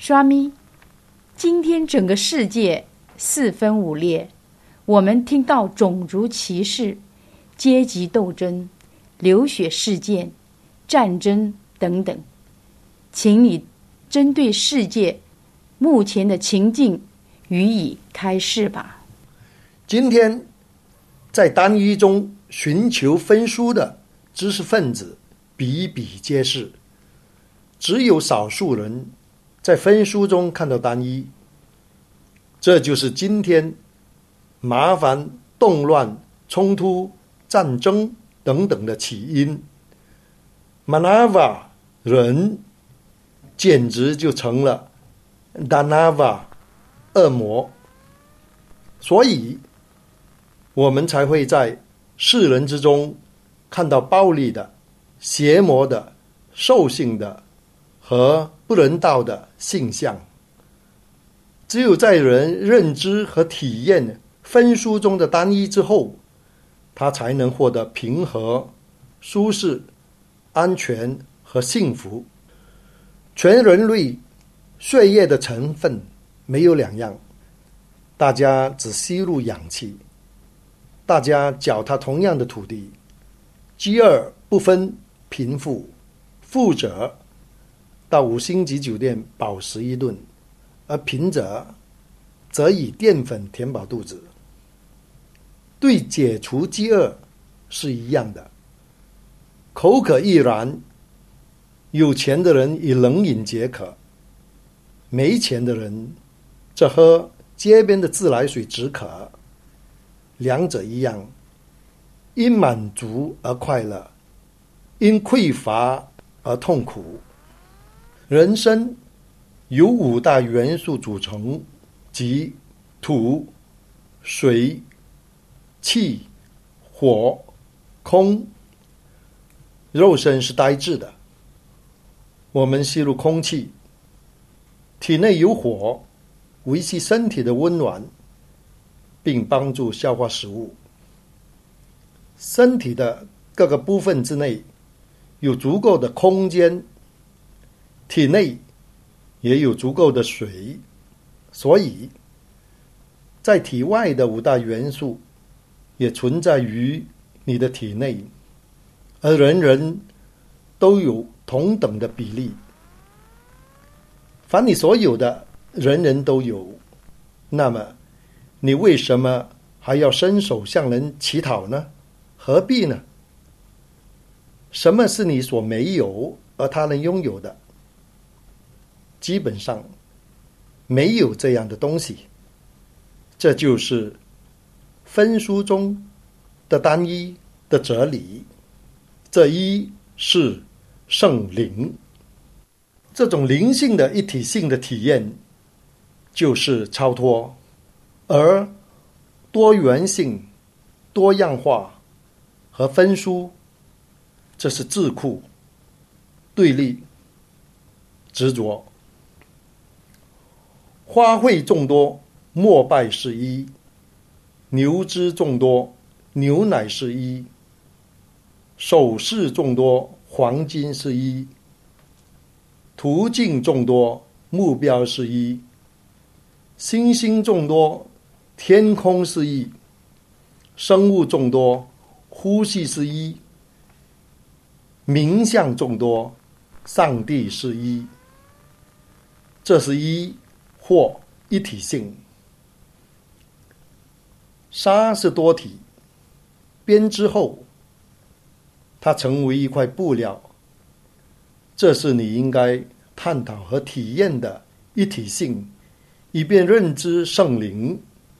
刷咪，今天整个世界四分五裂，我们听到种族歧视、阶级斗争、流血事件、战争等等，请你针对世界目前的情境予以开示吧。 今天在单一中寻求分殊的知识分子比比皆是，只有少数人在分殊中看到单一，这就是今天麻烦、动乱、冲突、战争等等的起因。Manava 人简直就成了 Danava 恶魔，所以我们才会在世人之中看到暴力的、邪魔的、兽性的和不人道的现象。只有在人认知和体验分殊中的单一之后，他才能获得平和、舒适、安全和幸福。全人类血液的成分没有两样，大家只吸入氧气，大家脚踏同样的土地，饥饿不分贫富，富者到5星级酒店饱食一顿，而贫者则以淀粉填饱肚子。对解除饥饿是一样的，口渴亦然。有钱的人以冷饮解渴，没钱的人则喝街边的自来水止渴。两者一样，因满足而快乐，因匮乏而痛苦。人生由5大元素组成，即土、水、气、火、空。肉身是呆滞的，我们吸入空气，体内有火，维系身体的温暖，并帮助消化食物。身体的各个部分之内有足够的空间，体内也有足够的水，所以在体外的5大元素也存在于你的体内，而人人都有同等的比例。凡你所有的，人人都有，那么你为什么还要伸手向人乞讨呢？何必呢？什么是你所没有而他人拥有的？基本上没有这样的东西。这就是分殊中的单一的哲理。这一是圣灵，这种灵性的一体性的体验就是超脱，而多元性、多样化和分殊，这是桎梏、对立、执着。花卉众多，膜拜是一；牛脂众多，牛奶是一；首饰众多，黄金是一；途径众多，目标是一；星星众多，天空是一；生物众多，呼吸是一；名相众多，上帝是一。这是一或一体性。纱是多体，编织后它成为一块布料，这是你应该探讨和体验的一体性，以便认知圣灵。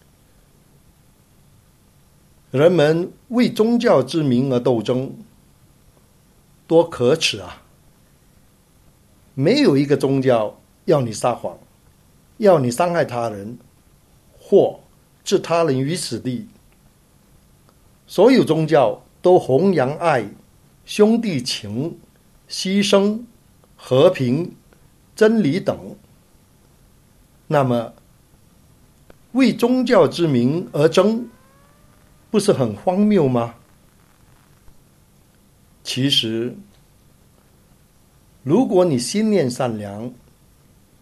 人们为宗教之名而斗争，多可耻啊！没有一个宗教要你撒谎，要你伤害他人，或置他人于死地。所有宗教都弘扬爱、兄弟情、牺牲、和平、真理等。那么，为宗教之名而争，不是很荒谬吗？其实，如果你心念善良，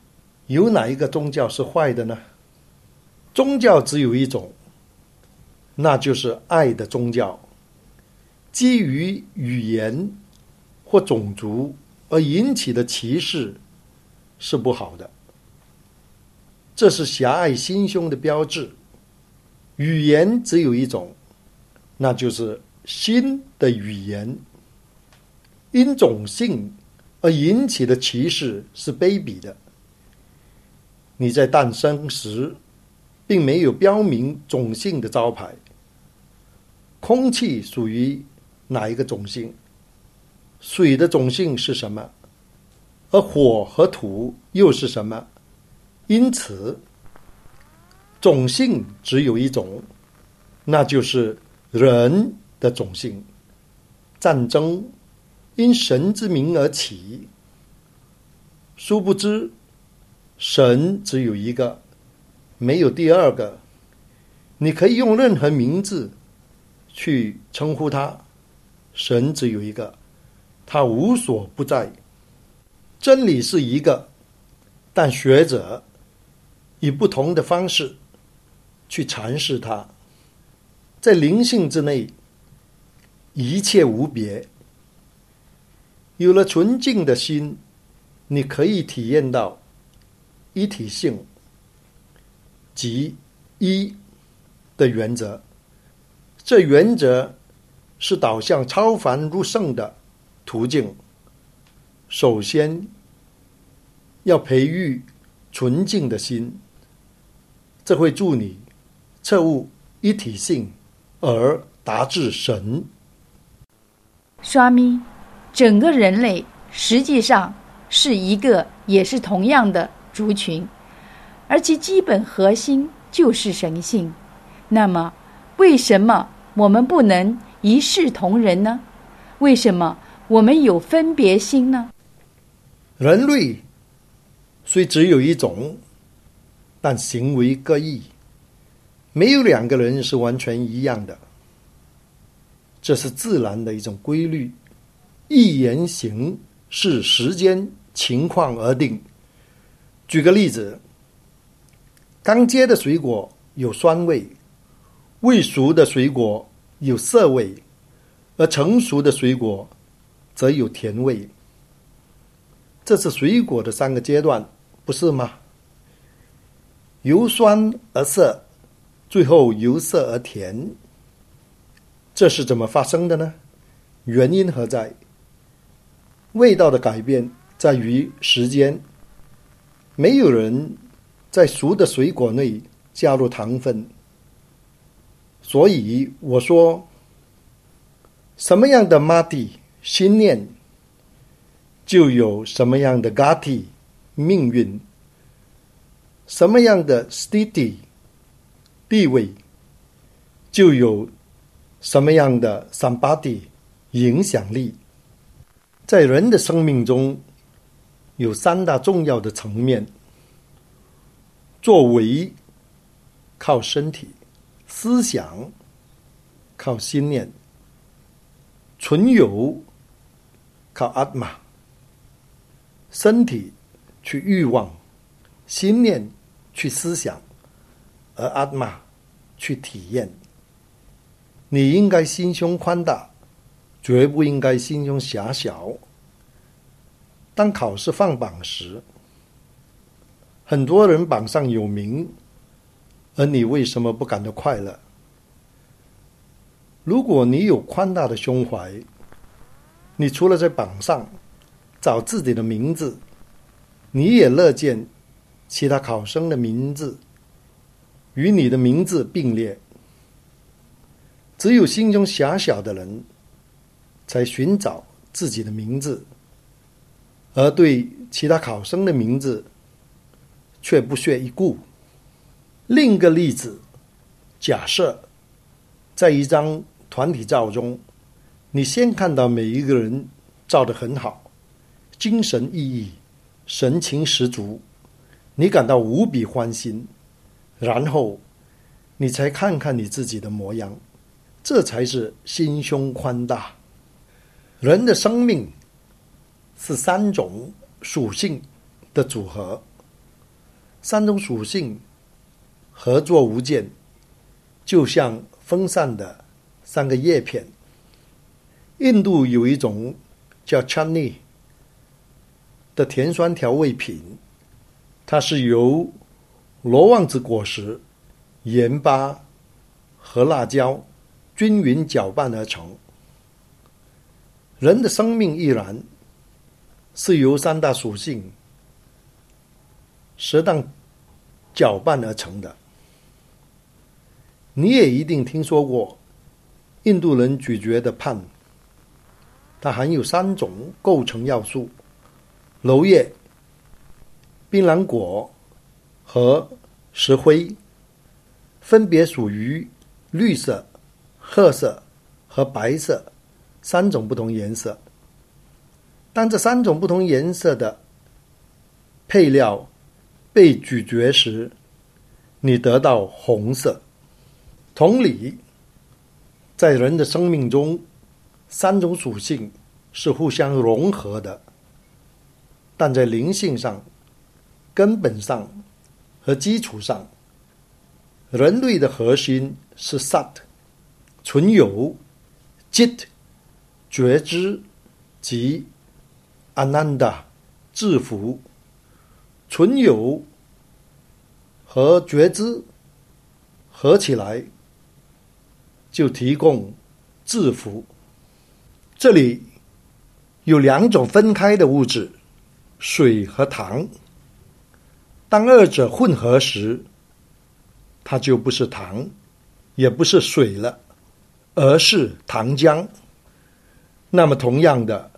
有哪一个宗教是坏的呢？宗教只有一种，那就是爱的宗教。基于语言或种族而引起的歧视是不好的，这是狭隘心胸的标志。语言只有一种，那就是新的语言。因种姓而引起的歧视是卑鄙的。你在诞生时并没有标明种姓的招牌。空气属于哪一个种姓？水的种姓是什么？而火和土又是什么？因此，种姓只有一种，那就是人的种姓。战争因神之名而起，殊不知神只有一个，没有第二个。你可以用任何名字去称呼他，神只有一个，他无所不在。真理是一个，但学者以不同的方式去阐释它。在灵性之内，一切无别。有了纯净的心，你可以体验到一体性，即一的原则。这原则是导向超凡入圣的途径。首先要培育纯净的心，这会助你彻悟一体性而达至神。 刷咪，整个人类实际上是一个也是同样的族群，而其基本核心就是神性。那么为什么我们不能一视同仁呢？为什么我们有分别心呢？ 人类虽只有一种，但行为各异，没有两个人是完全一样的。这是自然的一种规律。一言行是时间情况而定。举个例子，刚结的水果有酸味，未熟的水果有涩味，而成熟的水果则有甜味。这是水果的三个阶段，不是吗？由酸而涩，最后由涩而甜。这是怎么发生的呢？原因何在？味道的改变在于时间。没有人在熟的水果内加入糖分。所以我说，什么样的马蒂心念，就有什么样的 gati 命运，什么样的 stiti 地位，就有什么样的 sambati 影响力。在人的生命中，有三大重要的层面：作为靠身体，思想靠心念，存有靠阿玛。身体去欲望，心念去思想，而阿玛去体验。你应该心胸宽大，绝不应该心胸狭小。当考试放榜时，很多人榜上有名，而你为什么不感到快乐？如果你有宽大的胸怀，你除了在榜上找自己的名字，你也乐见其他考生的名字与你的名字并列。只有心胸狭小的人才寻找自己的名字，而对其他考生的名字却不屑一顾。另一个例子，假设在一张团体照中，你先看到每一个人照得很好，精神奕奕，神情十足，你感到无比欢心，然后你才看看你自己的模样，这才是心胸宽大。人的生命是三种属性的组合， 三种属性合作无间，就像分散的三个叶片。印度有一种叫 chutney 的甜酸调味品，它是由罗望子果实、盐巴和辣椒均匀搅拌而成。人的生命亦然，是由三大属性适当搅拌而成的。你也一定听说过印度人咀嚼的pan，它含有3种构成要素：娄叶、槟榔果和石灰，分别属于绿色、褐色和白色3种不同颜色。当这3种不同颜色的配料被咀嚼时，你得到红色。同理，在人的生命中，3种属性是互相融合的，但在灵性上、根本上和基础上，人类的核心是 Sat 存有， Chit 觉知及 Ananda 至福。存有和觉知合起来就提供至福。这里有2种分开的物质，水和糖。当2者混合时，它就不是糖，也不是水了，而是糖浆。那么同样的，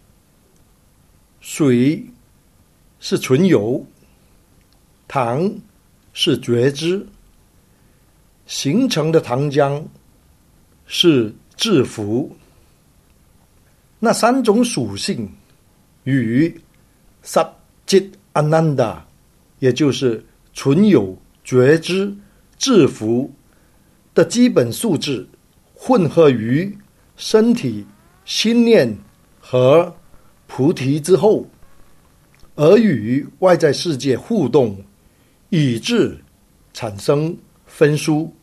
水是存有，糖是觉知，形成的糖浆是至福。那3种属性与 Sat Chit Ananda， 也就是存有、觉知、至福的基本素质混合于身体、心念和菩提之后，而与外在世界互动，以致产生分殊。